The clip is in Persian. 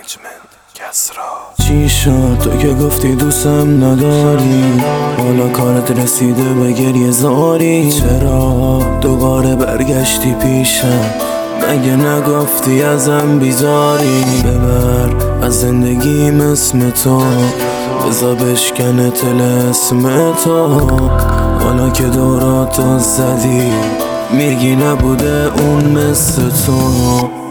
چی شد تو که گفتی دوستم نداری، حالا کارت رسیده به گریه زاری؟ چرا دوباره برگشتی پیشم؟ مگه نگفتی ازم بیزاری؟ ببر از زندگیم اسم تو، بذار بشکنه طلسم تو. حالا که دوراتو زدی میگی نبوده اون مثل تو.